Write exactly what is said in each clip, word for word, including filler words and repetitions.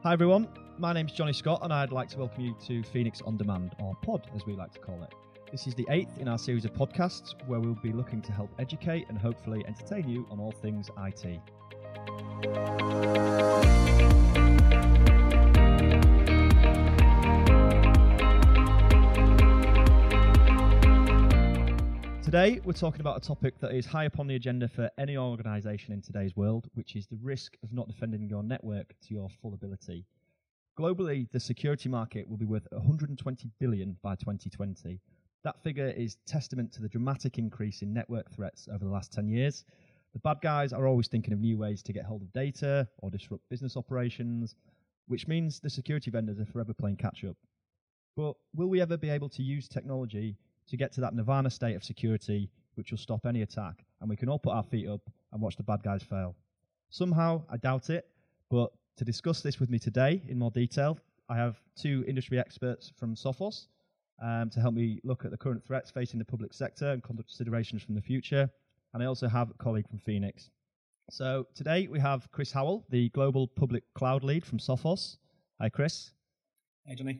Hi everyone, my name's Johnny Scott and I'd like to welcome you to Phoenix On Demand, or Pod as we like to call it. This is the eighth in our series of podcasts where we'll be looking to help educate and hopefully entertain you on all things I T. Today, we're talking about a topic that is high up on the agenda for any organisation in today's world, which is the risk of not defending your network to your full ability. Globally, the security market will be worth one hundred twenty billion dollars by twenty twenty. That figure is testament to the dramatic increase in network threats over the last ten years. The bad guys are always thinking of new ways to get hold of data or disrupt business operations, which means the security vendors are forever playing catch-up. But will we ever be able to use technology to get to that nirvana state of security which will stop any attack, and we can all put our feet up and watch the bad guys fail? Somehow, I doubt it, but to discuss this with me today in more detail, I have two industry experts from Sophos um, to help me look at the current threats facing the public sector and considerations from the future, and I also have a colleague from Phoenix. So today we have Chris Howell, the Global Public Cloud Lead from Sophos. Hi, Chris. Hey, Johnny.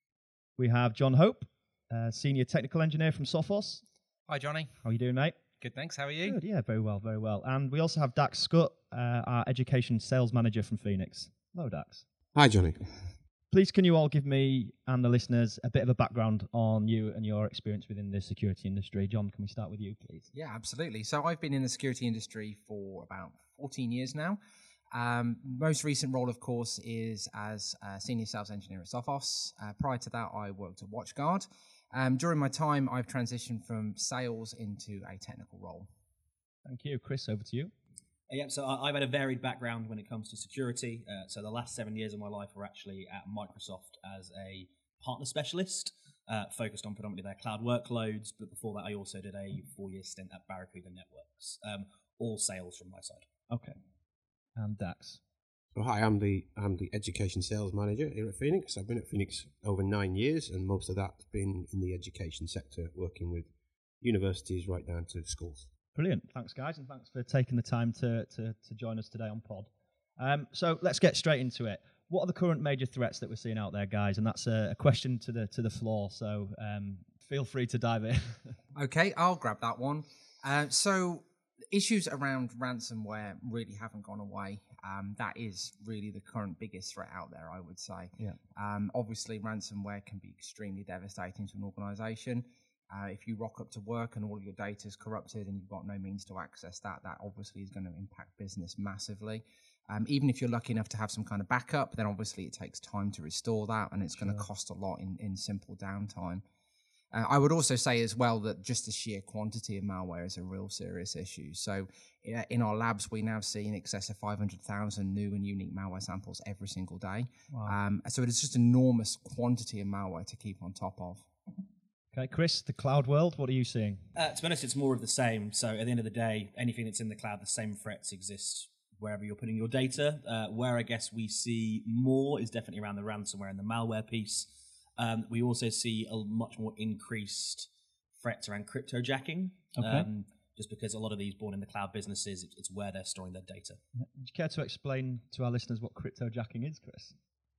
We have John Hope, Uh, Senior Technical Engineer from Sophos. Hi, Johnny. How are you doing, mate? Good, thanks. How are you? Good, yeah, very well, very well. And we also have Dax Scott, uh, our Education Sales Manager from Phoenix. Hello, Dax. Hi, Johnny. Please, can you all give me and the listeners a bit of a background on you and your experience within the security industry? John, can we start with you, please? Yeah, absolutely. So I've been in the security industry for about fourteen years now. Um, most recent role, of course, is as a Senior Sales Engineer at Sophos. Uh, prior to that, I worked at WatchGuard. Um, during my time, I've transitioned from sales into a technical role. Thank you. Chris, over to you. Uh, yeah, so I, I've had a varied background when it comes to security. Uh, so the last seven years of my life were actually at Microsoft as a partner specialist, uh, focused on predominantly their cloud workloads. But before that, I also did a four-year stint at Barracuda Networks, um, all sales from my side. Okay. And Dax. So hi, I'm the I'm the Education Sales Manager here at Phoenix. I've been at Phoenix over nine years, and most of that's been in the education sector, working with universities right down to schools. Brilliant. Thanks, guys, and thanks for taking the time to, to, to join us today on Pod. Um, so let's get straight into it. What are the current major threats that we're seeing out there, guys? And that's a, a question to the to the floor, so um, feel free to dive in. Okay, I'll grab that one. Uh, so issues around ransomware really haven't gone away. Um, that is really the current biggest threat out there, I would say. Yeah. Um, obviously, ransomware can be extremely devastating to an organisation. Uh, if you rock up to work and all of your data is corrupted and you've got no means to access that, that obviously is going to impact business massively. Um, even if you're lucky enough to have some kind of backup, then obviously it takes time to restore that, and it's Sure. going to cost a lot in, in simple downtime. Uh, I would also say as well that just the sheer quantity of malware is a real serious issue. So uh, in our labs, we now see in excess of five hundred thousand new and unique malware samples every single day. Wow. Um, so it is just enormous quantity of malware to keep on top of. Okay, Chris, the cloud world, what are you seeing? Uh, to be honest, it's more of the same. So at the end of the day, anything that's in the cloud, the same threats exist wherever you're putting your data. Uh, where I guess we see more is definitely around the ransomware and the malware piece. Um, we also see a much more increased threats around cryptojacking, Okay. um, just because a lot of these born in the cloud businesses, it, it's where they're storing their data. Would you care to explain to our listeners what cryptojacking is, Chris?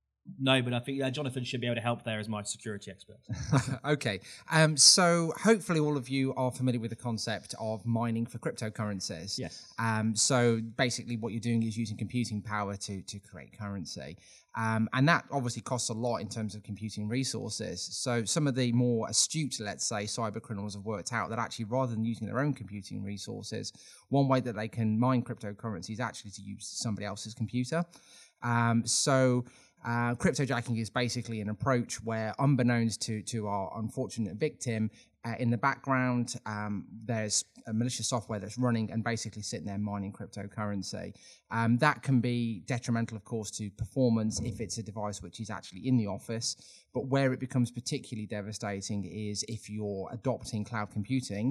No, but I think uh, Jonathan should be able to help there as my security expert. Okay, um, so hopefully all of you are familiar with the concept of mining for cryptocurrencies. Yes. Um, so basically what you're doing is using computing power to, to create currency. Um, and that obviously costs a lot in terms of computing resources. So some of the more astute, let's say, cyber criminals have worked out that actually rather than using their own computing resources, one way that they can mine cryptocurrency is actually to use somebody else's computer. Um, so... Uh, cryptojacking is basically an approach where, unbeknownst to, to our unfortunate victim, uh, in the background, um, there's a malicious software that's running and basically sitting there mining cryptocurrency. Um, that can be detrimental, of course, to performance if it's a device which is actually in the office. But where it becomes particularly devastating is if you're adopting cloud computing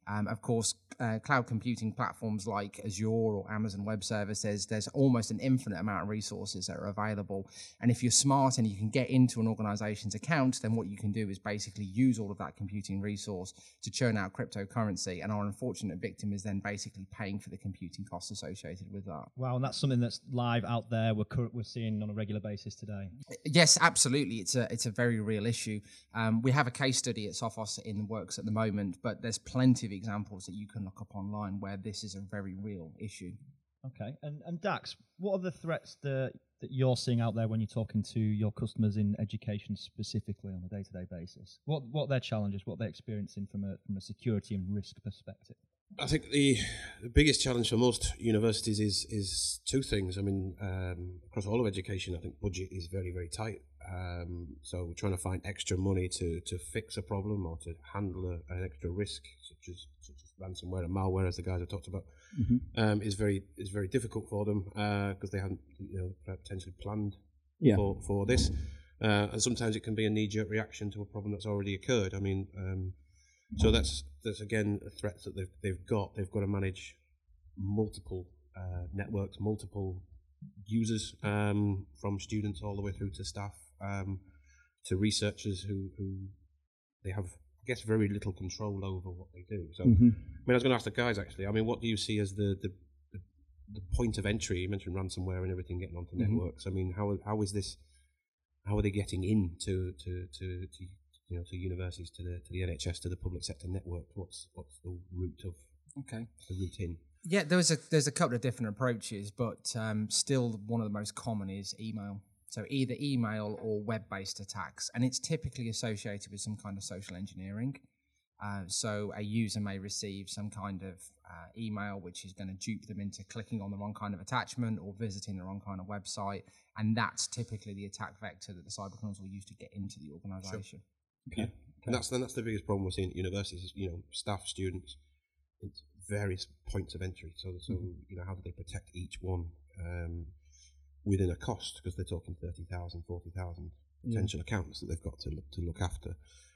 Um, of course, uh, cloud computing platforms like Azure or Amazon Web Services, there's almost an infinite amount of resources that are available. And if you're smart and you can get into an organization's account, then what you can do is basically use all of that computing resource to churn out cryptocurrency. And our unfortunate victim is then basically paying for the computing costs associated with that. Wow, and that's something that's live out there. We're cur- we're seeing on a regular basis today. Yes, absolutely. It's a it's a very real issue. Um, we have a case study at Sophos in the works at the moment, but there's plenty of examples that you can look up online where this is a very real issue. Okay, and and Dax, what are the threats that that you're seeing out there when you're talking to your customers in education specifically on a day-to-day basis? What what are their challenges? What they're experiencing from a from a security and risk perspective? I think the, the biggest challenge for most universities is is two things. I mean, um, across all of education, I think budget is very, very tight. Um, so we're trying to find extra money to, to fix a problem or to handle a, an extra risk, such as such as ransomware and malware, as the guys have talked about, mm-hmm. um, is very is very difficult for them because uh, they haven't you know potentially planned yeah. for for this, uh, and sometimes it can be a knee-jerk reaction to a problem that's already occurred. I mean. Um, So that's that's again a threat that they've they've got. They've got to manage multiple uh, networks, multiple users, um, from students all the way through to staff, um, to researchers who, who they have, I guess, very little control over what they do. So, mm-hmm. I mean, I was going to ask the guys actually. I mean, what do you see as the the, the, the point of entry? You mentioned ransomware and everything getting onto mm-hmm. networks. I mean, how how is this? How are they getting into to to, to you know, to universities, to the to the N H S, to the public sector network? What's what's the route of okay the route in? Yeah, there's a there's a couple of different approaches, but um, still one of the most common is email. So either email or web-based attacks, and it's typically associated with some kind of social engineering. Uh, so a user may receive some kind of uh, email which is going to dupe them into clicking on the wrong kind of attachment or visiting the wrong kind of website, and that's typically the attack vector that the cybercriminals will use to get into the organisation. Sure. Okay. Yeah. And that's and that's the biggest problem we're seeing at universities is, you know, staff, students, it's various points of entry. So, so mm-hmm. you know, how do they protect each one um, within a cost? Because they're talking thirty thousand, forty thousand potential yeah. accounts that they've got to look, to look after.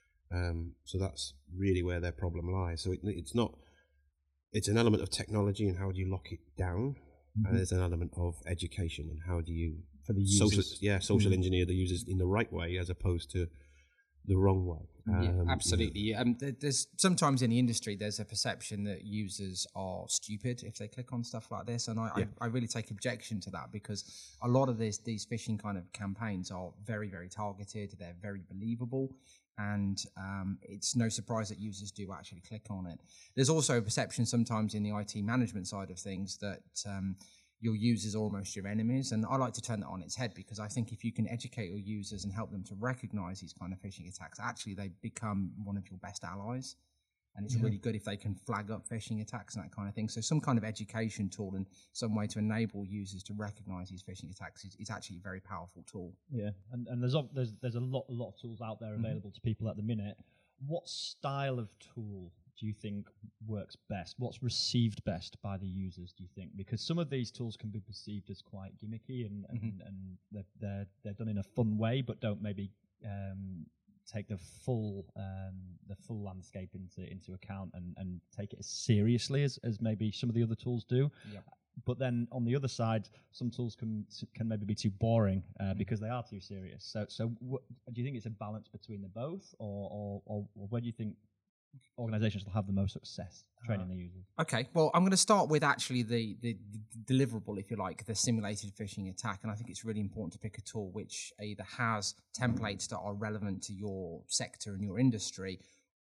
Um, so that's really where their problem lies. So it, it's not, it's an element of technology and how do you lock it down? Mm-hmm. And there's an element of education and how do you for the users. social, yeah, social mm-hmm. engineer the users in the right way as opposed to the wrong way. Um, yeah, absolutely. Yeah. Um, there's sometimes in the industry there's a perception that users are stupid if they click on stuff like this, and I, yeah. I, I really take objection to that because a lot of this, these phishing kind of campaigns are very, very targeted. They're very believable, and um, it's no surprise that users do actually click on it. There's also a perception sometimes in the I T management side of things that um, your users are almost your enemies, and I like to turn that on its head because I think if you can educate your users and help them to recognize these kind of phishing attacks, actually they become one of your best allies, and it's yeah. really good if they can flag up phishing attacks and that kind of thing. So some kind of education tool and some way to enable users to recognize these phishing attacks is, is actually a very powerful tool. Yeah, and, and there's, there's there's a lot a lot of tools out there available mm-hmm. to people at the minute. What style of tool do you think works best? What's received best by the users, do you think? Because some of these tools can be perceived as quite gimmicky and, and, mm-hmm. and they're, they're, they're done in a fun way, but don't maybe um, take the full um, the full landscape into into account and, and take it as seriously as, as maybe some of the other tools do. Yep. But then on the other side, some tools can can maybe be too boring uh, mm-hmm. because they are too serious. So so w- do you think it's a balance between the both, or or, or, or where do you think organizations will have the most success training uh, their users? Okay, well, I'm going to start with actually the, the, the deliverable, if you like, the simulated phishing attack. And I think it's really important to pick a tool which either has templates that are relevant to your sector and your industry,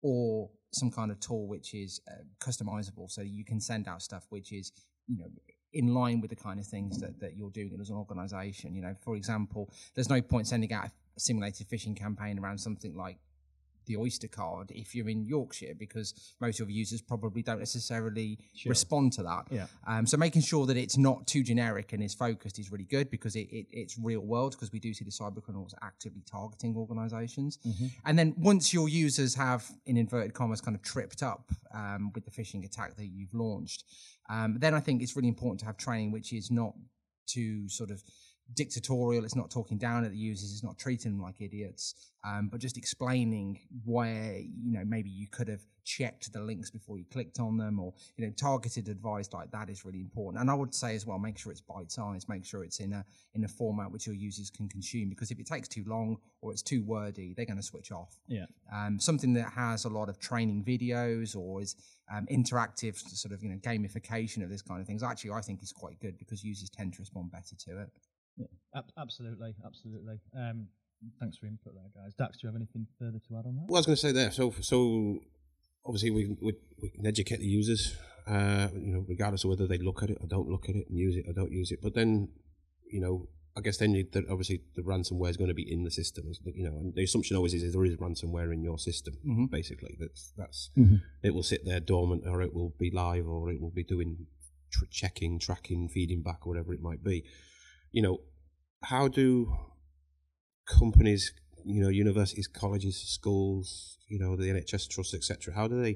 or some kind of tool which is uh, customizable, so you can send out stuff which is, you know, in line with the kind of things that, that you're doing as an organization. You know, for example, there's no point sending out a simulated phishing campaign around something like the Oyster card if you're in Yorkshire, because most of your users probably don't necessarily sure. respond to that. Yeah. Um, so making sure that it's not too generic and is focused is really good, because it, it, it's real world, because we do see the cyber criminals actively targeting organizations. Mm-hmm. And then once your users have, in inverted commas, kind of tripped up um, with the phishing attack that you've launched, um, then I think it's really important to have training which is not too sort of dictatorial. It's not talking down at the users. It's not treating them like idiots, um, but just explaining where, you know, maybe you could have checked the links before you clicked on them, or, you know, targeted advice like that is really important. And I would say as well, make sure it's bite-sized, make sure it's in a in a format which your users can consume, because if it takes too long or it's too wordy, they're going to switch off. Yeah. Um, something that has a lot of training videos or is um, interactive sort of, you know, gamification of this kind of things, actually I think is quite good, because users tend to respond better to it. Yeah, ab- absolutely, absolutely. Um, thanks for your input there, guys. Dax, do you have anything further to add on that? Well, I was going to say there. So, so obviously we we, we can educate the users, uh, you know, regardless of whether they look at it or don't look at it, and use it or don't use it. But then, you know, I guess then you, the, obviously the ransomware is going to be in the system. You know, and the assumption always is, is there is ransomware in your system. Mm-hmm. Basically, that's that's Mm-hmm. it will sit there dormant, or it will be live, or it will be doing tr- checking, tracking, feeding back, or whatever it might be. You know, how do companies, you know, universities, colleges, schools, you know, the N H S trusts, et cetera, how do they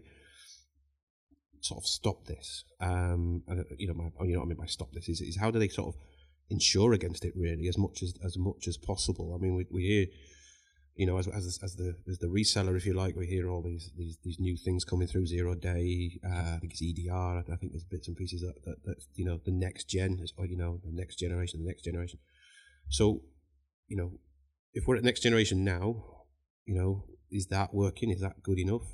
sort of stop this? Um, uh, you know, my, you know what I mean by stop this is, is how do they sort of insure against it really as much as as much as possible? I mean, we we hear, you know, as as as the as the reseller, if you like, we hear all these these these new things coming through, zero day. Uh, I think it's E D R. I think there's bits and pieces that, that, that you know, the next gen, is, or, you know, the next generation, the next generation. So, you know, if we're at next generation now, you know, is that working? Is that good enough?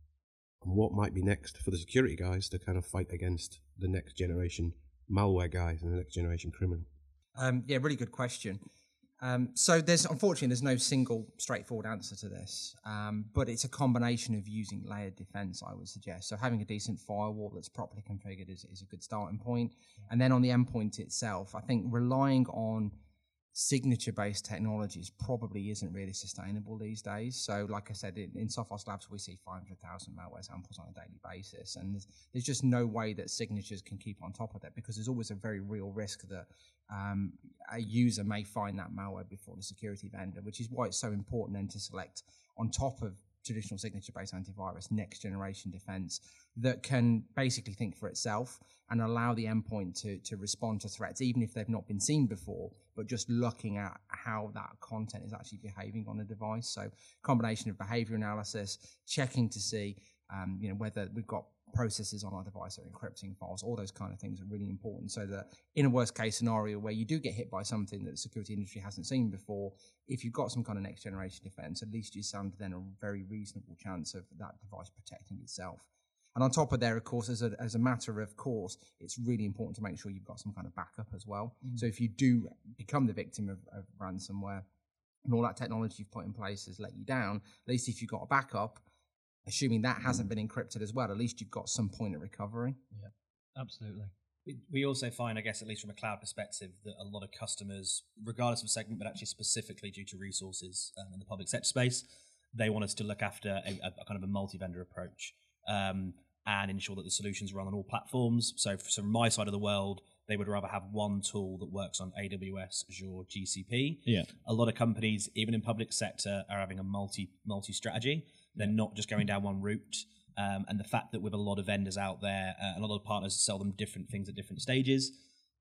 And what might be next for the security guys to kind of fight against the next generation malware guys and the next generation criminal? Um, yeah, really good question. Um, so there's, unfortunately, there's no single straightforward answer to this, um, but it's a combination of using layered defense, I would suggest. So having a decent firewall that's properly configured is, is a good starting point. And then on the endpoint itself, I think relying on signature-based technologies probably isn't really sustainable these days. So like I said, in, in Sophos Labs, we see five hundred thousand malware samples on a daily basis, and there's, there's just no way that signatures can keep on top of that, because there's always a very real risk that um, a user may find that malware before the security vendor, which is why it's so important then to select, on top of traditional signature-based antivirus, next-generation defense that can basically think for itself and allow the endpoint to, to respond to threats, even if they've not been seen before, but just looking at how that content is actually behaving on a device. So combination of behavior analysis, checking to see um, you know, whether we've got processes on our device that are encrypting files, all those kind of things are really important, so that in a worst case scenario where you do get hit by something that the security industry hasn't seen before, if you've got some kind of next generation defense, at least you stand then a very reasonable chance of that device protecting itself. And on top of there, of course, as a, as a matter of course, it's really important to make sure you've got some kind of backup as well. Mm-hmm. So if you do become the victim of, of ransomware and all that technology you've put in place has let you down, at least if you've got a backup, assuming that hasn't been encrypted as well, at least you've got some point of recovery. Yeah, absolutely. We also find, I guess, at least from a cloud perspective, that a lot of customers, regardless of segment, but actually specifically due to resources um, in the public sector space, they want us to look after a, a kind of a multi-vendor approach um, and ensure that the solutions run on all platforms. So, for, so from my side of the world, they would rather have one tool that works on A W S, Azure, G C P. Yeah. A lot of companies, even in public sector, are having a multi multi strategy. They're not just going down one route. Um, and the fact that with a lot of vendors out there, uh, and a lot of partners sell them different things at different stages,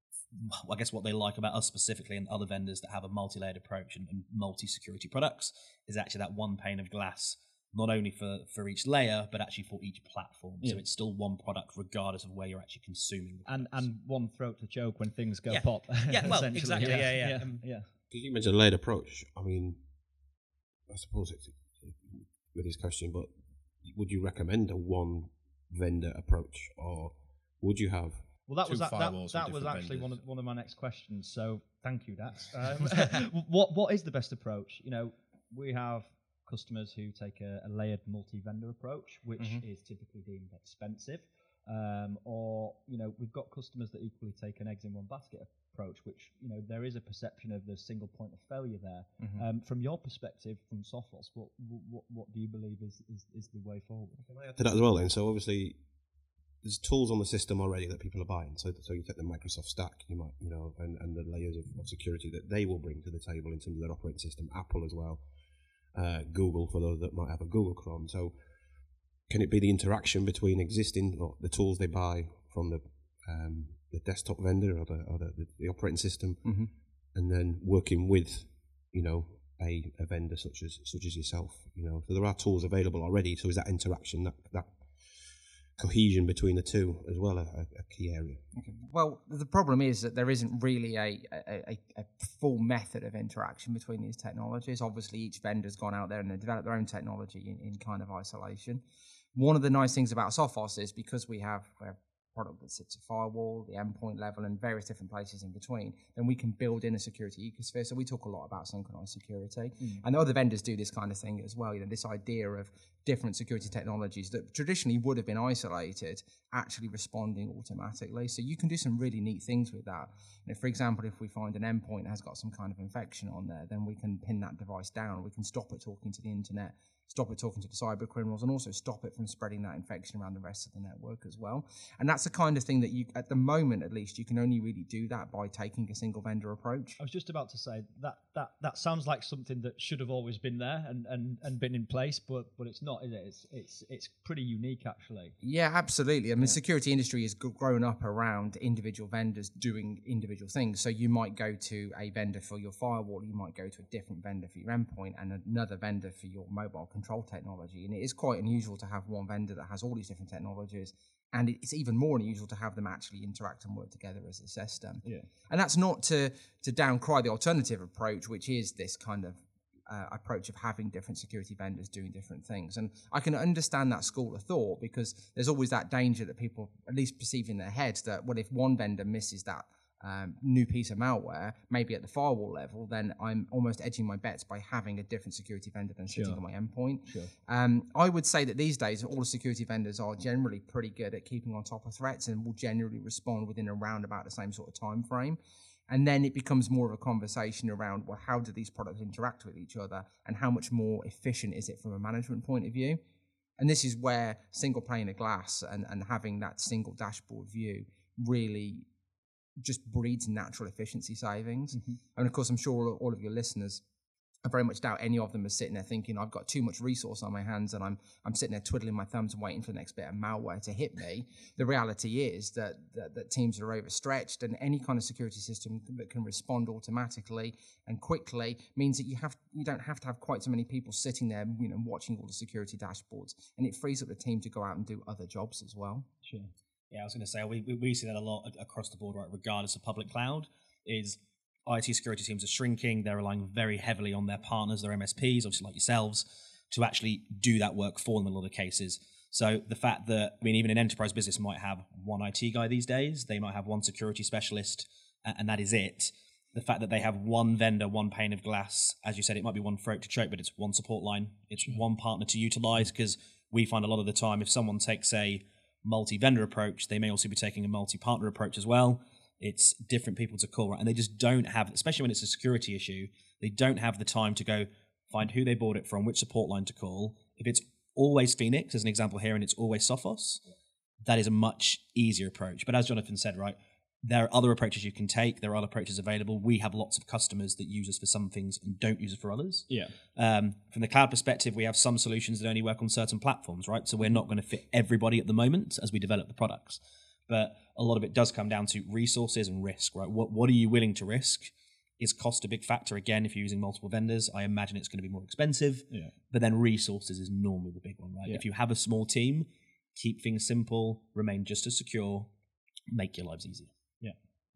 I guess what they like about us specifically and other vendors that have a multi-layered approach and, and multi-security products is actually that one pane of glass, not only for, for each layer, but actually for each platform. Yeah. So it's still one product regardless of where you're actually consuming the and and one throat to choke when things go yeah. pop. Yeah, well, exactly. Yeah, yeah. yeah. yeah. Um, yeah. Because you mentioned a layered approach. I mean, I suppose it's with this question, but would you recommend a one vendor approach, or would you have? Well, that was that, that, that was actually vendors. one of one of my next questions. So thank you, Dax. Um, what what is the best approach? You know, we have customers who take a, a layered multi-vendor approach, which mm-hmm. is typically deemed expensive. Um, or, you know, we've got customers that equally take an eggs in one basket approach, which, you know, there is a perception of the single point of failure there. Mm-hmm. Um, from your perspective, from Sophos, what, what what do you believe is, is, is the way forward? Can I add to that as well then? So obviously, there's tools on the system already that people are buying. So so you take the Microsoft stack, you might, you know, and, and the layers of, of security that they will bring to the table in terms of their operating system, Apple as well, uh, Google for those that might have a Google Chrome. So can it be the interaction between existing or the tools they buy from the um, the desktop vendor or the or the, the, the operating system, mm-hmm. and then working with, you know, a, a vendor such as such as yourself. You know, so there are tools available already. So is that interaction, that that cohesion between the two as well, a, a key area? Okay. Well, the problem is that there isn't really a, a, a full method of interaction between these technologies. Obviously, each vendor's gone out there and they've developed their own technology in, in kind of isolation. One of the nice things about Sophos is because we have a product that sits at firewall, the endpoint level, and various different places in between, then we can build in a security ecosphere. So we talk a lot about synchronized security. Mm. And other vendors do this kind of thing as well. You know, this idea of different security technologies that traditionally would have been isolated actually responding automatically. So you can do some really neat things with that. And if, for example, if we find an endpoint that has got some kind of infection on there, then we can pin that device down. We can stop it talking to the internet, stop it talking to the cyber criminals, and also stop it from spreading that infection around the rest of the network as well. And that's the kind of thing that you, at the moment at least, you can only really do that by taking a single vendor approach. I was just about to say that that that sounds like something that should have always been there and, and, and been in place, but but it's not, is it? It's it's it's pretty unique actually. Yeah, absolutely. I mean, Yeah. the security industry has g- grown up around individual vendors doing individual things. So you might go to a vendor for your firewall, you might go to a different vendor for your endpoint, and another vendor for your mobile control technology. And it is quite unusual to have one vendor that has all these different technologies. And it's even more unusual to have them actually interact and work together as a system. Yeah. And that's not to to downcry the alternative approach, which is this kind of uh, approach of having different security vendors doing different things. And I can understand that school of thought, because there's always that danger that people at least perceive in their heads that, well, if one vendor misses that um, new piece of malware, maybe at the firewall level, then I'm almost edging my bets by having a different security vendor than sitting Sure. on my endpoint. Sure. Um, I would say that these days, all the security vendors are generally pretty good at keeping on top of threats and will generally respond within around about the same sort of time frame. And then it becomes more of a conversation around, well, how do these products interact with each other, and how much more efficient is it from a management point of view? And this is where single pane of glass and, and having that single dashboard view really just breeds natural efficiency savings. Mm-hmm. And of course, I'm sure all, all of your listeners, I very much doubt any of them are sitting there thinking, I've got too much resource on my hands and I'm I'm sitting there twiddling my thumbs and waiting for the next bit of malware to hit me. The reality is that, that, that teams are overstretched, and any kind of security system that can respond automatically and quickly means that you have you don't have to have quite so many people sitting there, you know, watching all the security dashboards, and it frees up the team to go out and do other jobs as well. Sure. Yeah, I was going to say, we, we we see that a lot across the board, right, regardless of public cloud, is I T security teams are shrinking. They're relying very heavily on their partners, their M S Ps, obviously like yourselves, to actually do that work for them in a lot of cases. So the fact that, I mean, even an enterprise business might have one I T guy these days, they might have one security specialist, and that is it. The fact that they have one vendor, one pane of glass, as you said, it might be one throat to choke, but it's one support line. It's mm-hmm. one partner to utilize, because we find a lot of the time if someone takes a multi-vendor approach, they may also be taking a multi-partner approach as well. It's different people to call, right? And they just don't have, especially when it's a security issue, they don't have the time to go find who they bought it from, which support line to call. If it's always Phoenix, as an example here, and it's always Sophos, that is a much easier approach. But as Jonathan said, right, there are other approaches you can take. There are other approaches available. We have lots of customers that use us for some things and don't use it for others. Yeah. Um, from the cloud perspective, we have some solutions that only work on certain platforms, right? So we're not going to fit everybody at the moment as we develop the products. But a lot of it does come down to resources and risk, right? What what are you willing to risk? Is cost a big factor? Again, if you're using multiple vendors, I imagine it's going to be more expensive. Yeah. But then resources is normally the big one, right? Yeah. If you have a small team, keep things simple, remain just as secure, make your lives easier. Yeah.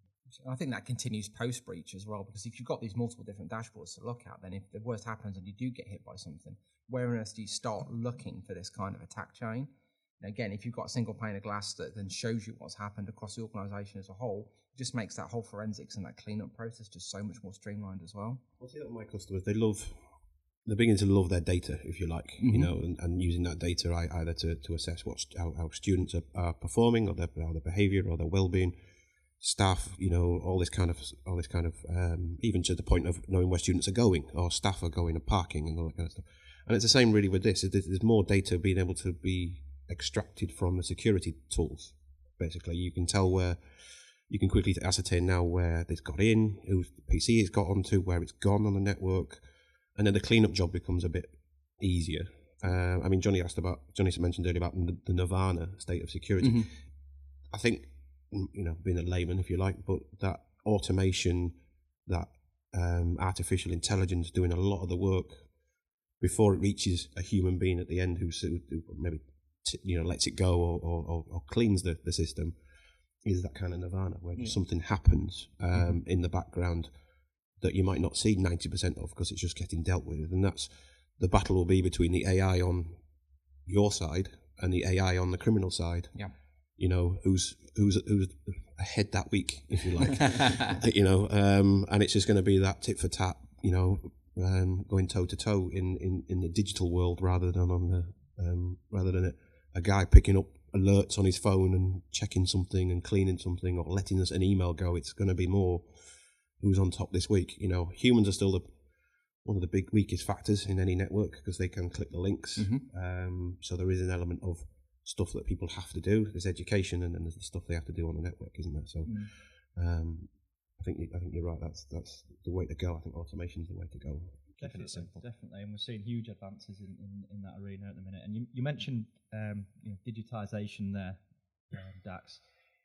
I think that continues post-breach as well, because if you've got these multiple different dashboards to look at, then if the worst happens and you do get hit by something, where on earth do you start looking for this kind of attack chain? And again, if you've got a single pane of glass that then shows you what's happened across the organisation as a whole, it just makes that whole forensics and that cleanup process just so much more streamlined as well. I see that with my customers. They love, they're beginning to love their data, if you like, mm-hmm. you know, and, and using that data either to, to assess what how, how students are, are performing, or their, or their behaviour, or their well-being, staff, you know, all this kind of, all this kind of, um, even to the point of knowing where students are going, or staff are going and parking and all that kind of stuff. And it's the same really with this. There's more data being able to be extracted from the security tools. Basically, you can tell where, you can quickly ascertain now where it's got in, whose P C it's got onto, where it's gone on the network, and then the cleanup job becomes a bit easier. Uh, I mean, Johnny asked about, Johnny mentioned earlier about the, the Nirvana state of security. Mm-hmm. I think, you know, being a layman, if you like, but that automation, that um, artificial intelligence doing a lot of the work before it reaches a human being at the end who, who maybe t- you know lets it go or, or, or cleans the, the system, is that kind of nirvana where yeah. something happens um, mm-hmm. in the background that you might not see ninety percent of because it's just getting dealt with. And that's the battle will be between the A I on your side and the A I on the criminal side. Yeah. You know, who's who's who's ahead that week, if you like. you know, um, and it's just going to be that tit for tat, you know, um, going toe to toe in, in, in the digital world rather than on the um, rather than a, a guy picking up alerts on his phone and checking something and cleaning something or letting us an email go. It's going to be more who's on top this week. You know, humans are still the one of the big weakest factors in any network because they can click the links. Mm-hmm. Um, so there is an element of stuff that people have to do. There's education, and then there's the stuff they have to do on the network, isn't there? So, mm. um, I think you, I think you're right. That's that's the way to go. I think automation is the way to go. Definitely, definitely, and we're seeing huge advances in, in, in that arena at the minute. And you, you mentioned um, you know, digitization there, uh, Dax.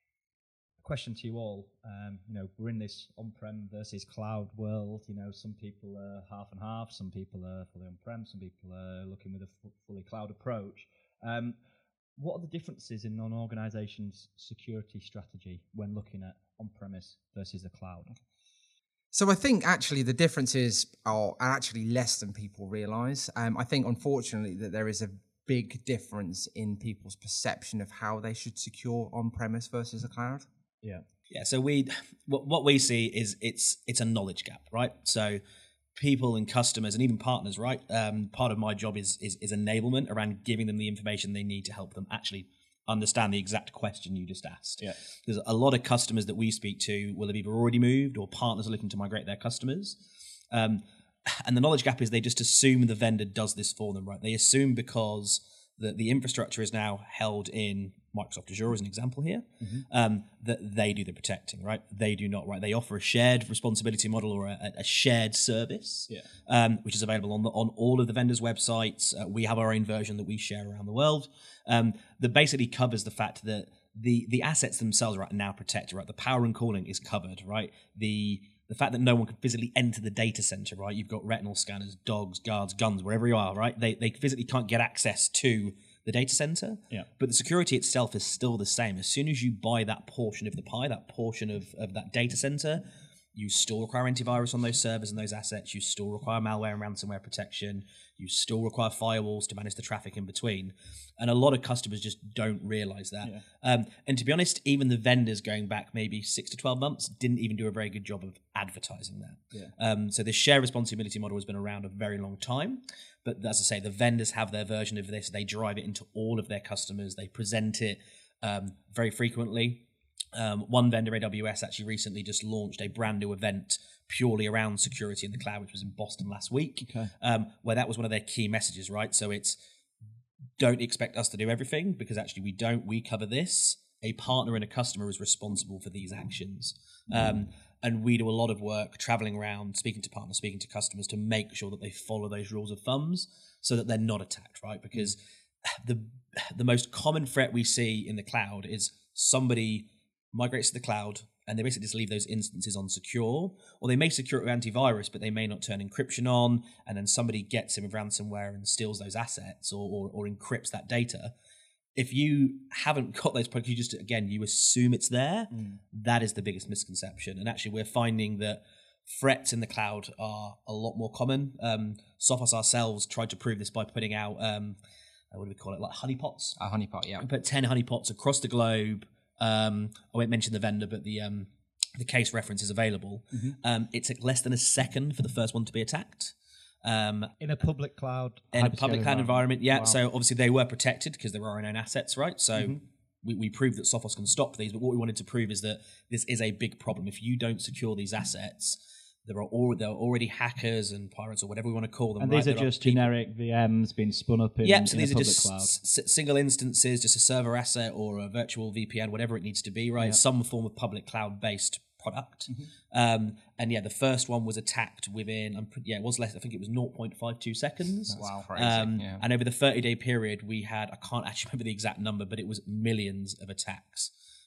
Question to you all. Um, you know, we're in this on-prem versus cloud world. You know, some people are half and half. Some people are fully on-prem. Some people are looking with a f- fully cloud approach. Um, What are the differences in an organization's security strategy when looking at on-premise versus the cloud? So I think actually the differences are actually less than people realize. Um, I think, unfortunately, that there is a big difference in people's perception of how they should secure on-premise versus the cloud. Yeah. Yeah. So we, what, what we see is it's it's a knowledge gap, right? So people and customers and even partners, right? Um, part of my job is, is is enablement around giving them the information they need to help them actually understand the exact question you just asked. Yeah. There's a lot of customers that we speak to will have either already moved or partners are looking to migrate their customers. Um, and the knowledge gap is they just assume the vendor does this for them, right? They assume because the, the infrastructure is now held in Microsoft Azure as an example here, mm-hmm. um, that they do the protecting, right? They do not, right? They offer a shared responsibility model or a, a shared service, yeah. um, which is available on the, on all of the vendors' websites. Uh, we have our own version that we share around the world um, that basically covers the fact that the the assets themselves are now protected, right? The power and cooling is covered, right? The the fact that no one can physically enter the data center, right? You've got retinal scanners, dogs, guards, guns, wherever you are, right? They they physically can't get access to the data center, yeah. but the security itself is still the same. As soon as you buy that portion of the pie, that portion of, of that data center, you still require antivirus on those servers and those assets. You still require malware and ransomware protection. You still require firewalls to manage the traffic in between. And a lot of customers just don't realize that. Yeah. Um, and to be honest, even the vendors going back maybe six to twelve months didn't even do a very good job of advertising that. Yeah. Um, so the share responsibility model has been around a very long time. But as I say, the vendors have their version of this. They drive it into all of their customers. They present it um, very frequently. Um, one vendor, A W S, actually recently just launched a brand new event purely around security in the cloud, which was in Boston last week, okay. um, where that was one of their key messages, right? So it's don't expect us to do everything because actually we don't. We cover this. A partner and a customer is responsible for these actions. Um, and we do a lot of work traveling around, speaking to partners, speaking to customers to make sure that they follow those rules of thumbs so that they're not attacked, right? Because the the most common threat we see in the cloud is somebody migrates to the cloud and they basically just leave those instances unsecure, or they may secure it with antivirus, but they may not turn encryption on, and then somebody gets in with ransomware and steals those assets or, or, or encrypts that data. If you haven't got those products, you just, again, you assume it's there. Mm. That is the biggest misconception. And actually, we're finding that threats in the cloud are a lot more common. Um, Sophos ourselves tried to prove this by putting out, um, what do we call it, like honeypots? A honeypot, yeah. We put ten honeypots across the globe. Um, I won't mention the vendor, but the um, the case reference is available. Mm-hmm. Um, it took less than a second for the first one to be attacked. Um, in a public cloud, in a public cloud environment, yeah. Wow. So obviously they were protected because they were our own assets, right? So mm-hmm. we, we proved that Sophos can stop these, but what we wanted to prove is that this is a big problem. If you don't secure these assets, there are, all, there are already hackers and pirates or whatever we want to call them. And right? these are there just are people, generic V Ms being spun up in, yeah, so in these a are public just cloud. S- single instances, just a server asset or a virtual V P N, whatever it needs to be, right? Yep. Some form of public cloud-based product. Mm-hmm. Um, and yeah, the first one was attacked within, um, yeah, it was less, I think it was zero point five two seconds. That's wow. crazy. Um, yeah. And over the thirty-day period, we had, I can't actually remember the exact number, but it was millions of attacks.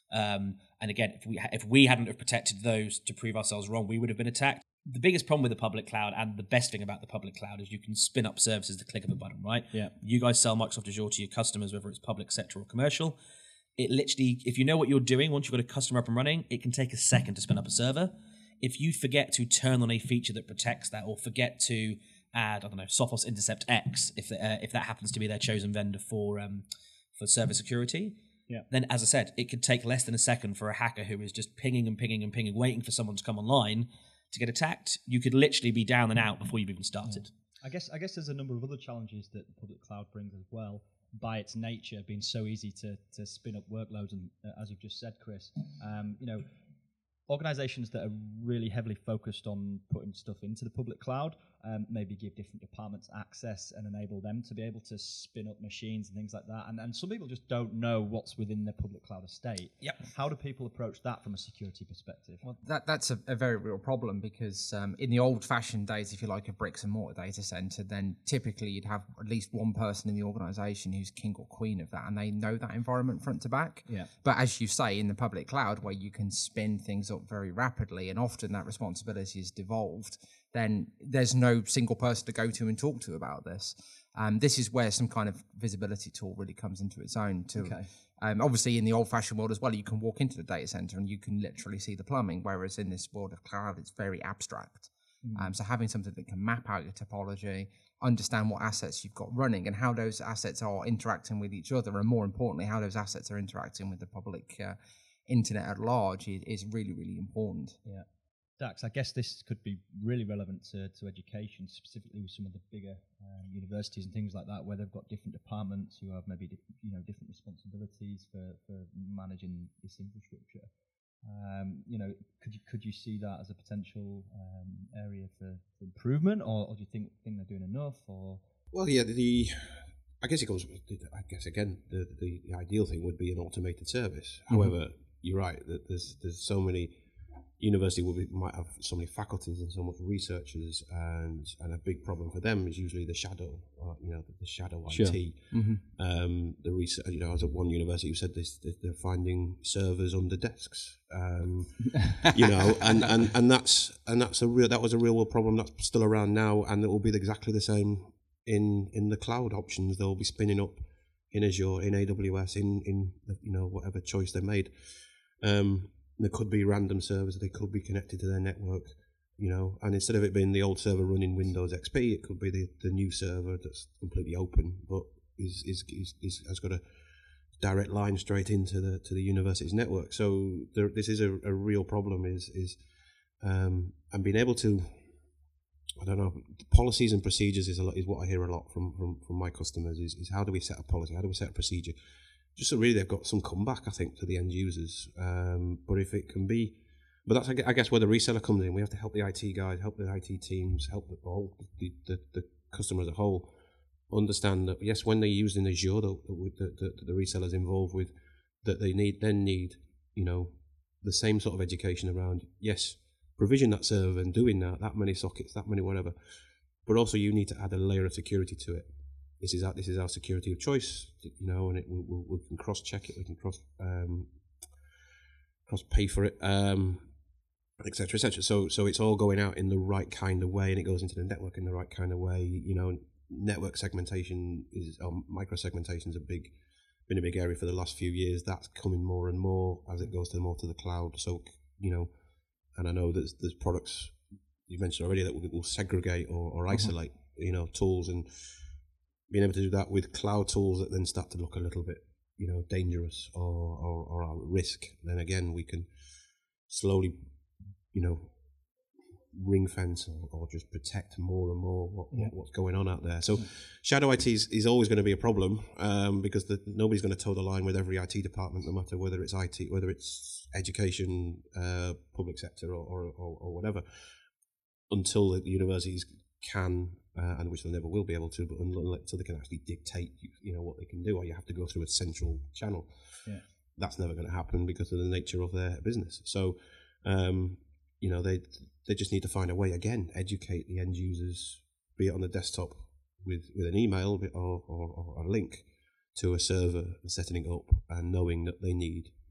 Um, and again, if we ha- if we hadn't have protected those to prove ourselves wrong, we would have been attacked. The biggest problem with the public cloud, and the best thing about the public cloud, is you can spin up services at the click of a button, right? Yeah. You guys sell Microsoft Azure to your customers, whether it's public sector or commercial. It literally, if you know what you're doing, once you've got a customer up and running, it can take a second to spin up a server. If you forget to turn on a feature that protects that, or forget to add, I don't know, Sophos Intercept X, if uh, if that happens to be their chosen vendor for um, for server security, yeah. then as I said, it could take less than a second for a hacker who is just pinging and pinging and pinging, waiting for someone to come online to get attacked. You could literally be down and out before you've even started. Yeah. I guess I guess there's a number of other challenges that the public cloud brings as well, by its nature being so easy to to spin up workloads, and uh, as you've just said, Chris, um, you know, organizations that are really heavily focused on putting stuff into the public cloud, um, maybe give different departments access and enable them to be able to spin up machines and things like that. And, and some people just don't know what's within their public cloud estate. Yep. How do people approach that from a security perspective? Well, that that's a, a very real problem, because um, in the old-fashioned days, if you like, of bricks and mortar data center, then typically you'd have at least one person in the organization who's king or queen of that, and they know that environment front to back. Yeah. But as you say, in the public cloud, where you can spin things up very rapidly, and often that responsibility is devolved, then there's no single person to go to and talk to about this. Um, this is where some kind of visibility tool really comes into its own. To, Okay. um, obviously, in the old-fashioned world as well, you can walk into the data center and you can literally see the plumbing, whereas in this world of cloud, it's very abstract. Mm. Um, so having something that can map out your topology, understand what assets you've got running and how those assets are interacting with each other, and more importantly, how those assets are interacting with the public uh, internet at large is, is really, really important. Yeah. Dax, I guess this could be really relevant to, to education, specifically with some of the bigger um, universities and things like that, where they've got different departments who have maybe di- you know different responsibilities for, for managing this infrastructure. Um, you know, could you could you see that as a potential um, area for, for improvement, or, or do you think think they're doing enough? Or well, yeah, the I guess it goes. I guess again, the the, the ideal thing would be an automated service. Mm-hmm. However, you're right that there's there's so many. University will be, might have so many faculties and so much researchers, and and a big problem for them is usually the shadow, uh, you know, the, the shadow sure. I T. Mm-hmm. Um, the research, you know, I was at one university who said this, they're finding servers under desks, um, you know, and, and, and that's and that's a real that was a real world problem that's still around now, and it will be exactly the same in in the cloud options. They'll be spinning up in Azure, in A W S, in in you know whatever choice they made. Um, There could be random servers, they could be connected to their network, you know, and instead of it being the old server running Windows X P, it could be the, the new server that's completely open, but is, is, is, is has got a direct line straight into the to the university's network. So there, this is a, a real problem, is is um, and being able to, I don't know, policies and procedures is a lot, is what I hear a lot from, from, from my customers, is, is how do we set a policy, how do we set a procedure? Just so really they've got some comeback, I think, to the end users. Um, but if it can be, but that's I guess where the reseller comes in. We have to help the I T guys, help the I T teams, help the whole the, the, the customer as a whole understand that yes, when they're using Azure, the the, the, the resellers involved with that they need then need you know the same sort of education around yes, provision that server and doing that that many sockets, that many whatever, but also you need to add a layer of security to it. This is our this is our security of choice, you know, and it, we, we, we can cross check it, we can cross um, cross pay for it, um, et cetera, et cetera. So so it's all going out in the right kind of way, and it goes into the network in the right kind of way. You know, network segmentation is or micro segmentation is a big been a big area for the last few years. That's coming more and more as it goes to more to the cloud. So you know, and I know there's there's products you mentioned already that will, will segregate or, or isolate, mm-hmm. you know, tools and. Being able to do that with cloud tools that then start to look a little bit, you know, dangerous or, or, or at risk, then again we can slowly, you know, ring fence or, or just protect more and more what, yeah. what, what's going on out there. So yeah. shadow I T is, is always going to be a problem um, because the, nobody's going to toe the line with every I T department, no matter whether it's I T, whether it's education, uh, public sector, or, or, or, or until the universities can, uh, and which they never will be able to, but until they can actually dictate, you know, what they can do, or you have to go through a central channel. Yeah. That's never going to happen because of the nature of their business. So, um, you know, they they just need to find a way, again, educate the end users, be it on the desktop with, with an email or, or, or a link to a server and setting it up and knowing that they need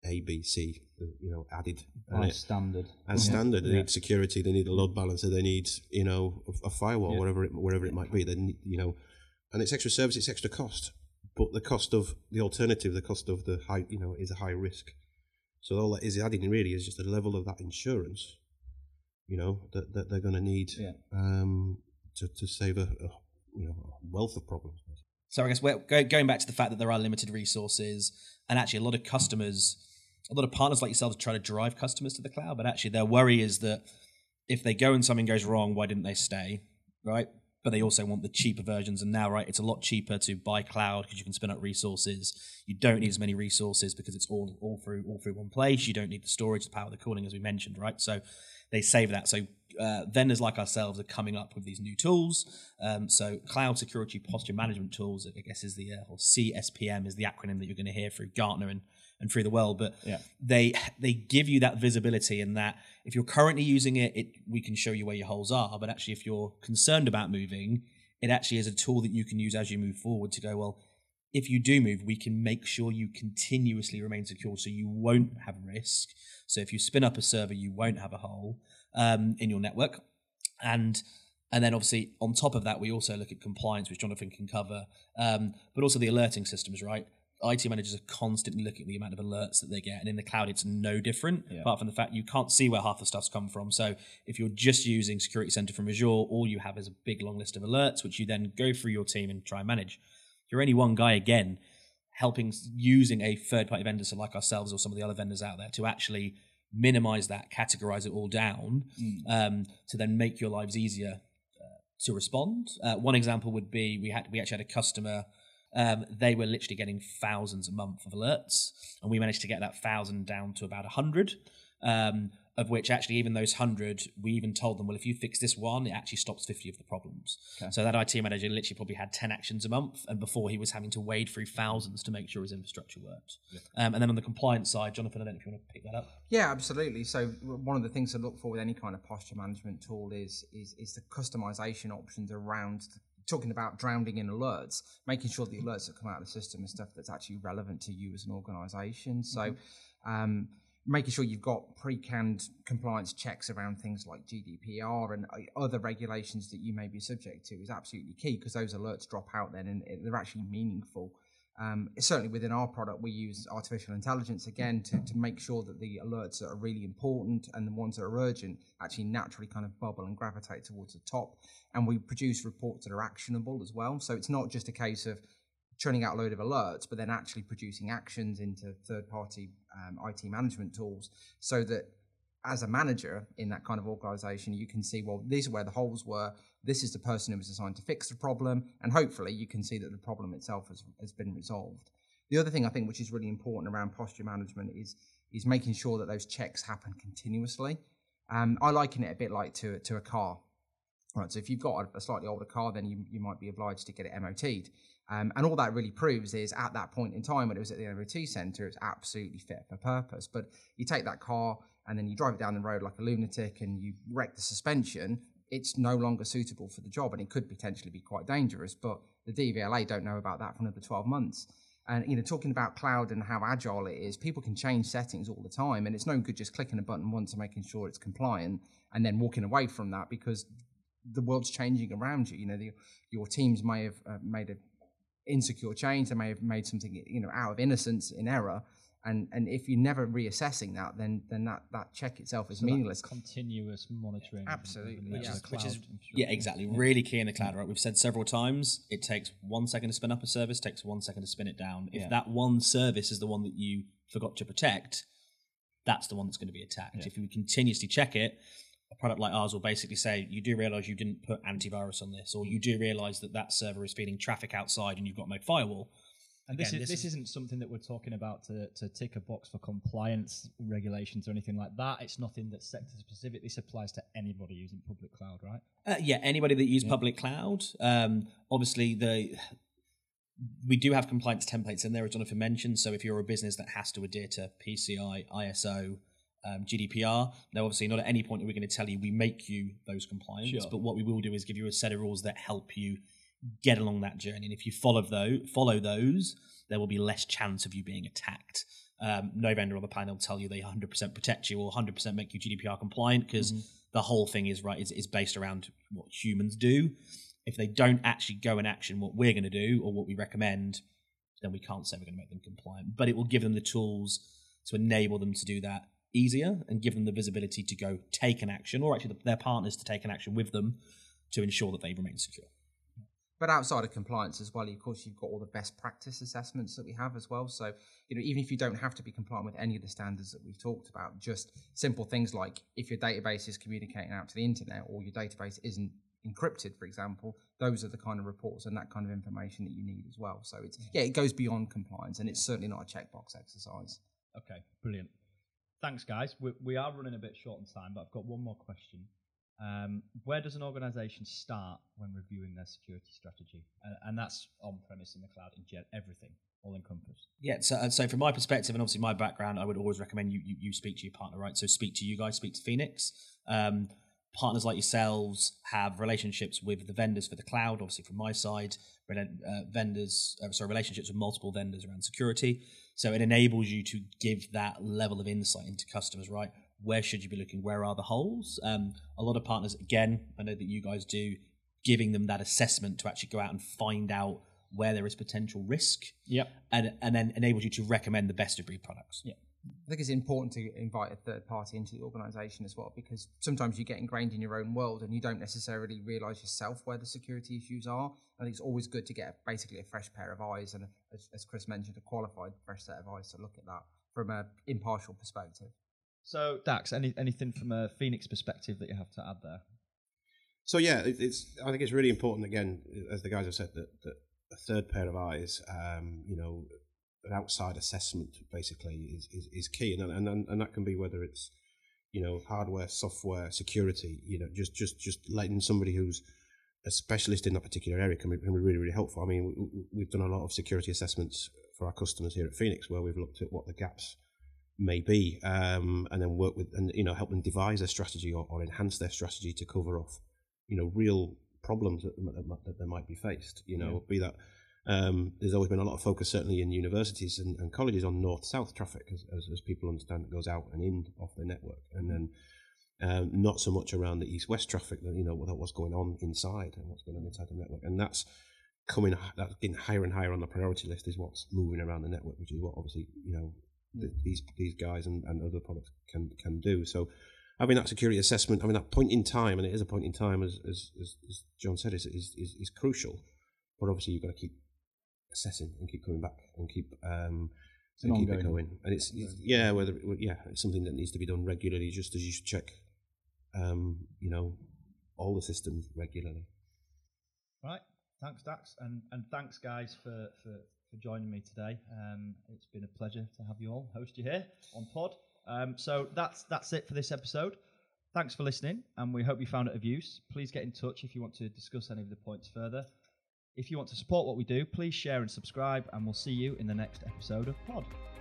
A, B, C, you know, added. By standard. As Yeah. standard, they Yeah. need security, they need a load balancer, they need, you know, a, a firewall, Yeah. wherever it, wherever it might be. They need, you know, and it's extra service, it's extra cost. But the cost of the alternative, the cost of the high, you know, is a high risk. So all that is adding really is just a level of that insurance, you know, that, that they're going to need Yeah. um, to to save a, a you know a wealth of problems. So I guess we're go, going back to the fact that there are limited resources, and actually a lot of customers, a lot of partners like yourselves try to drive customers to the cloud, but actually their worry is that if they go and something goes wrong, why didn't they stay, right? But they also want the cheaper versions, and now, right, it's a lot cheaper to buy cloud because you can spin up resources. You don't need as many resources because it's all all through all through one place. You don't need the storage, the power, the cooling, as we mentioned, right? So they save that. So uh, vendors like ourselves are coming up with these new tools. Um, so Cloud Security Posture Management Tools, I guess, is the uh, or C S P M is the acronym that you're going to hear through Gartner and and through the world. But Yeah. they they give you that visibility, and that if you're currently using it, it we can show you where your holes are. But actually, if you're concerned about moving, it actually is a tool that you can use as you move forward to go, well, if you do move, we can make sure you continuously remain secure so you won't have risk. So if you spin up a server, you won't have a hole um, in your network. And and then obviously on top of that, we also look at compliance, which Jonathan can cover, um, but also the alerting systems, right? I T managers are constantly looking at the amount of alerts that they get, and in the cloud it's no different, Yeah. apart from the fact you can't see where half the stuff's come from. So if you're just using Security Center from Azure, all you have is a big long list of alerts, which you then go through your team and try and manage. If you're only one guy, again, helping using a third-party vendor, so like ourselves or some of the other vendors out there, to actually minimize that, categorize it all down, Mm. um, to then make your lives easier uh, to respond. Uh, one example would be we had we actually had a customer. Um, they were literally getting thousands a month of alerts, and we managed to get that thousand down to about a hundred. Um, of which actually even those hundred, we even told them, well, if you fix this one, it actually stops fifty of the problems. Okay. So that I T manager literally probably had ten actions a month, and before he was having to wade through thousands to make sure his infrastructure worked. Yeah. Um, and then on the compliance side, Jonathan, I don't know if you want to pick that up. Yeah, absolutely. So w- one of the things to look for with any kind of posture management tool is is, is the customization options around talking about drowning in alerts, making sure the alerts that come out of the system are stuff that's actually relevant to you as an organization. So um, making sure you've got pre-canned compliance checks around things like G D P R and uh, other regulations that you may be subject to is absolutely key, because those alerts drop out then and they're actually meaningful. Um, certainly within our product, we use artificial intelligence again to, to make sure that the alerts that are really important and the ones that are urgent actually naturally kind of bubble and gravitate towards the top. And we produce reports that are actionable as well. So it's not just a case of churning out a load of alerts, but then actually producing actions into third-party um, I T management tools, so that as a manager in that kind of organization, you can see, well, these are where the holes were. This is the person who was assigned to fix the problem. And hopefully you can see that the problem itself has, has been resolved. The other thing I think which is really important around posture management is, is making sure that those checks happen continuously. Um, I liken it a bit like to, to a car. Right, so if you've got a, a slightly older car, then you, you might be obliged to get it M O T'd. Um, and all that really proves is at that point in time when it was at the M O T centre, it's absolutely fit for purpose. But you take that car and then you drive it down the road like a lunatic and you wreck the suspension, it's no longer suitable for the job, and it could potentially be quite dangerous. But the D V L A don't know about that for another twelve months. And, you know, talking about cloud and how agile it is, people can change settings all the time, and it's no good just clicking a button once and making sure it's compliant and then walking away from that, because the world's changing around you. You know, the, your teams may have uh, made an insecure change, they may have made something, you know, out of innocence, in error. And and if you're never reassessing that, then then that, that check itself is So that meaningless. continuous monitoring. Absolutely, Which yeah. is, Which is- cloud Yeah, exactly. Really key in the cloud, right? We've said several times, it takes one second to spin up a service, takes one second to spin it down. If Yeah. that one service is the one that you forgot to protect, that's the one that's going to be attacked. Yeah. If you continuously check it, a product like ours will basically say, you do realize you didn't put antivirus on this, or you do realize that that server is feeding traffic outside and you've got no firewall. And this, Again, is, this this is- isn't something that we're talking about to, to tick a box for compliance regulations or anything like that. It's nothing that's sector specific. This applies to anybody using public cloud, right? Uh, yeah, anybody that use Yeah. public cloud. Um, obviously, the we do have compliance templates in there, as Jonathan mentioned. So if you're a business that has to adhere to P C I, I S O, um, G D P R, now obviously not at any point are we going to tell you we make you those compliance, Sure. but what we will do is give you a set of rules that help you get along that journey. And if you follow those, follow those, there will be less chance of you being attacked. Um, no vendor on the panel will tell you they one hundred percent protect you or one hundred percent make you G D P R compliant, because mm-hmm. the whole thing is right is, is based around what humans do. If they don't actually go and action what we're going to do or what we recommend, then we can't say we're going to make them compliant. But it will give them the tools to enable them to do that easier and give them the visibility to go take an action, or actually the, their partners to take an action with them to ensure that they remain secure. But outside of compliance as well, of course, you've got all the best practice assessments that we have as well. So, you know, even if you don't have to be compliant with any of the standards that we've talked about, just simple things like if your database is communicating out to the internet or your database isn't encrypted, for example, those are the kind of reports and that kind of information that you need as well. So it's, yeah, it goes beyond compliance, and it's certainly not a checkbox exercise. Okay, brilliant. Thanks, guys. We, we are running a bit short on time, but I've got one more question. Um, where does an organisation start when reviewing their security strategy? Uh, and that's on-premise, in the cloud, in gen- everything, all encompassed. Yeah, so, so from my perspective and obviously my background, I would always recommend you, you, you speak to your partner, right? So speak to you guys, speak to Phoenix. Um, partners like yourselves have relationships with the vendors for the cloud, obviously from my side, uh, vendors, uh, sorry, relationships with multiple vendors around security. So it enables you to give that level of insight into customers, right? Where should you be looking? Where are the holes? Um, a lot of partners, again, I know that you guys do, giving them that assessment to actually go out and find out where there is potential risk. Yep. And and then enables you to recommend the best of breed products. Yeah. I think it's important to invite a third party into the organisation as well, because sometimes you get ingrained in your own world and you don't necessarily realise yourself where the security issues are. I think it's always good to get basically a fresh pair of eyes and, a, as, as Chris mentioned, a qualified fresh set of eyes to look at that from an impartial perspective. So, Dax, any, anything from a Phoenix perspective that you have to add there? So, yeah, it, it's. I think it's really important, again, as the guys have said, that, that a third pair of eyes, um, you know, an outside assessment basically is, is, is key. And, and and that can be whether it's, you know, hardware, software, security, you know, just, just, just letting somebody who's a specialist in that particular area can be, can be really, really helpful. I mean, we, we've done a lot of security assessments for our customers here at Phoenix where we've looked at what the gaps may be, um, and then work with and you know help them devise a strategy or, or enhance their strategy to cover off you know real problems that, that, that they might be faced. You know, yeah. be that um, there's always been a lot of focus, certainly in universities and, and colleges, on north-south traffic, as, as, as people understand it goes out and in off the network, and then um, not so much around the east-west traffic. That you know what's going on inside and what's going on inside the network, and that's coming that's getting higher and higher on the priority list. Is what's moving around the network, which is what obviously you know. These these guys and, and other products can can do. So having that security assessment, I mean that point in time, and it is a point in time, as as, as John said, is, is is is crucial. But obviously you've got to keep assessing and keep coming back and keep um and keep it going. And it's, it's yeah, whether yeah, it's something that needs to be done regularly, just as you should check um you know all the systems regularly. Right. Thanks, Dax, and and thanks guys for for. for joining me today. Um, it's been a pleasure to have you all, host you here on Pod. Um, so that's that's it for this episode. Thanks for listening, and we hope you found it of use. Please get in touch if you want to discuss any of the points further. If you want to support what we do, please share and subscribe, and we'll see you in the next episode of Pod.